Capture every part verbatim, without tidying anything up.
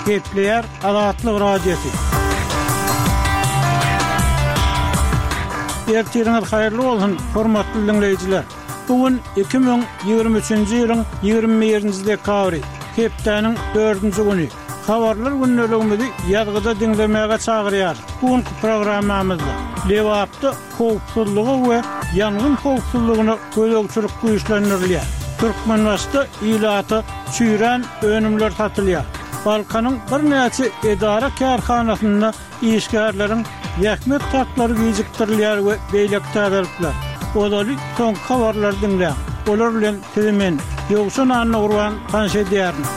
Kepler Azatlyk Radiosu. Ertiriniz hayırlı bolsun, hormatly dinleyijiler. Bugün iki bin ýygrimi üçinji ýylyň ýygrimi birinji dekabry, hepdeniň dördünji güni. Habarlar günneligimizi ýazgyda dinlemäge çagyrýar. Bugünkü programmamyzda lewapda howpsuzlygy we ýangyn howpsuzlygyny gözegçilik güýçlendirilýär. Türkmenwasta ilaty çüýren önümler satylýar. Balkanyň bir näçe edara kärhanasynda işgärleriň ýakmet taklary gijikdirilýär we beýlek täzelipler. Olaly soň habarlar dinleýär. Olar bilen temen ýogşan anna urwan tanşy edýärmi?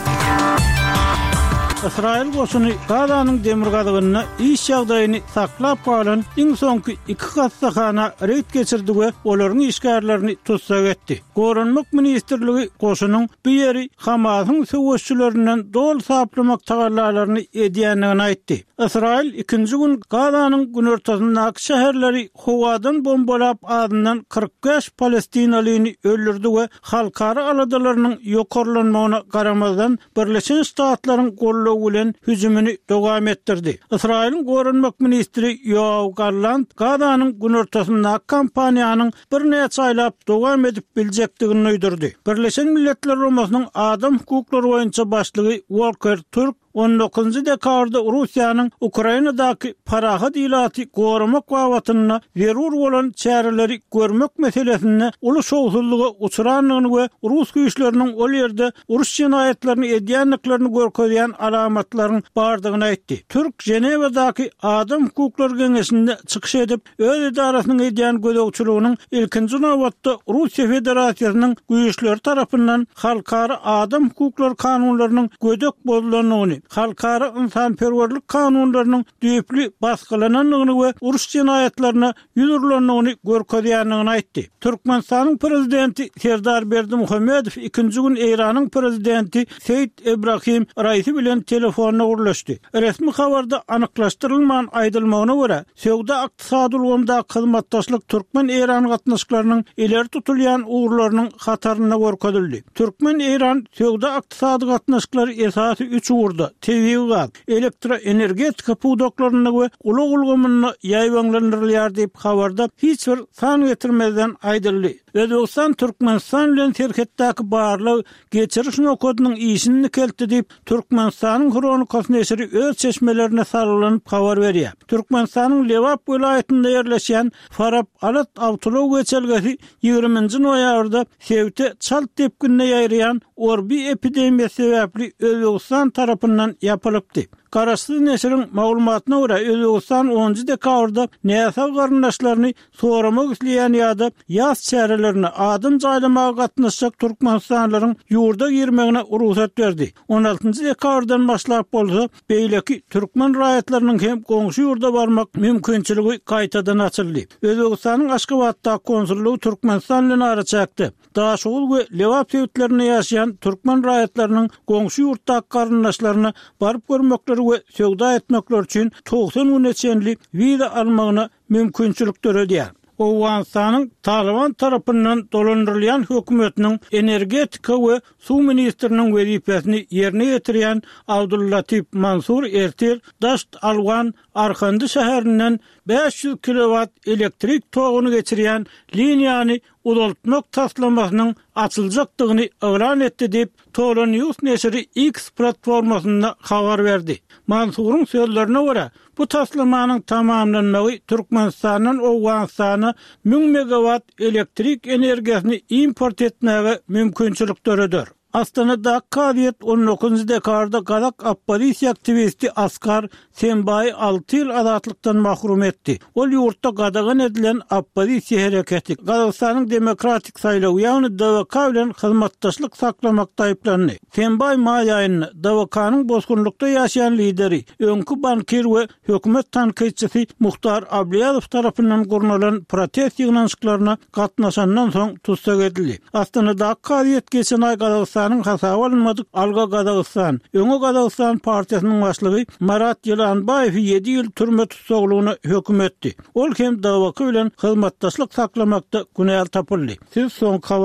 İsrail goşuny Gazanyň demir gadygyny iş ýagdaýyny saklap galan iň soňky iki hassahana reýt geçirdi we olaryň işgärlerini tutsak etdi. Gorunmak ministrligi goşunyň bu ýeri Hamasyň söwüşçülerinden dol saplamak tagallalaryny edýändigini aýtdy. İsrail ikinji gün Gazanyň günortasyndaky şäherleri howadan bombalap adyndan kırk beş Palestinalyny öldürdi we halkara aladalarynyň ýokarlanmagyna garamazdan Birleşen Ştatlaryň golly bilen hüjümini dowam etdirdi. İsrail'in gorunmak ministri Yoav Gallant Gazanyň günortasyndaky kampaniýanyň bir näçe aýlap dowam edip biljekdigini öýdürdi. Birleşen Milletler Romasynyň adam hukuklary boýunça başlygy Volker Türk on dokuzunji dekabrda Russiýanyň Ukrainadaky parahat ilaty gorumak wawatyna berur bolan çäreleri görmek meselesinde uly şowsuzlyga uçuranlygyny we Rus güýçleriniň ol ýerde uruş jinaýatlaryny edýänliklerini görkezýän alamatlaryň bardygyny aýtdy. Türk Jenewadaky adam hukuklary geňeşinde çykyş edip öz edarasynyň edýän gözegçiliginiň ilkinji nowatda Russiýa Federasiýasynyň güýçleri tarapyndan halkara adam hukuklary kanunlarynyň gödek bozulanyny, halkara insanperwerlik kanunlarynyň düýpli baskylananyny we uruş jinaýatlaryna ýüzürlenýäni görkezýändigini aýtdy. Türkmenistanyň prezidenti Serdar Berdimuhammedow ikinji gün Iranyň prezidenti Seyit Ebrahim Raisi bilen telefonna gurlaşdy. Resmi habarda anyklaşdyrylmagan aýdylmagyna görä, söwda ykdysady ulgamda hyzmatdaşlyk Türkmen-Iran gatnaşyklarynyň ileri tutulýan uğurlarynyň hataryna görkezildi. Türkmen-Iran söwda ykdysady gatnaşyklary esasy üç uğurda tebii gaz, elektroenergetika pudoklaryny we uly ulgamyny ýaýbanlandyrylýar diýip habarda hiç bir san getirmeden aýdyldy. Özbegistan Türkmenistan bilen serhetdäki barlyk geçiriş nokodynyň işini keltdi diýip Türkmenistanyň Kronikasy neşri öz çeşmelerine sarylanyp habar berýär. Türkmenistanyň Lewap welaýatynda ýerleşýän Farab Alat awtolow geçelgesi ýygrimiňji noýabrda Sewte çalt tepkine ýaýrayan orbi epidemiýa sebäpli Özbegistan tarapyndan ýapylypdy. Garaşsyz neşriň maglumatyna görä Özbegistan onunji dekabrda näsab garyndaşlaryny soramak isleýän ýa-da ýaz çärelerini adym jaýlamaga gatnaşjak türkmenistanlaryň ýurda girmegine ruhsat berdi. on altynji dekabrdan başlap bolsa beýleki türkmen raýatlarynyň hem goňşy ýurda barmak mümkinçiligi gaýtadan açyldy. Özbegistanyň Aşgabatda konsullugy Türkmenistan bilen araçakdy. Daşugul we Lewap sewtlerinde ýaşaýan türkmen raýatlarynyň goňşy ýurtdaky garyndaşlaryny baryp görmekleri we söwda etmekleri üçin doksan gün içenli viza almagyna mümkinçilik töredýär. Owganistanyň Taliban tarapyndan dolandyrylýan hökümetiniň energetika we suw ministriniň wezipesini ýerine ýetirýän Abdullatif Mansur Ertir Dasht Alwan Arxandy şäherinden beş yüz kilowat elektrik togyny geçirýän liniýany uzaltmak taslamasynyň açyljakdygyny elan etdi diýip Tolan News neşri X platformasynda habar berdi. Mansuryň sözlerine görä, bu taslamanyň tamamlanmagy Türkmenistanyň Owganistana ming megawatt elektrik energiýasini import etmäge mümkinçilik töredir. Astanada Kadiyet on dokuzunji dekabrda Gazak opposisiýa aktivisti Askar Sembaý alty ýyl azatlykdan mahrum etdi. Ol ýurtda gadagan edilen opposisiýa hereketi Gazakstanyň demokratik saýlaw ýagny D W K bilen hyzmatdaşlyk saklamakda aýplandy. Sembaý maý aýyny D W K-nyň bozgunlukda ýaşaýan lideri, öňkü bankir we hökümet tanqidçisi Muhtar Ablyazov tarapyndan gurnulan protest ýygnanşyklaryna gatnaşandan soň tutsak edildi. Astanada Kadiyet geçen aý Gazakstanyň hasaba alınmadyk Alga Gazakistan, Öňe Gazakistan partiýasynyň başlygy Marat Ýylanbaýew ýedi ýyl türme tutsaglygyny höküm etdi. Ol hem D W K bilen hyzmatdaşlyk saklamakda günäl tapyldy. Siz soň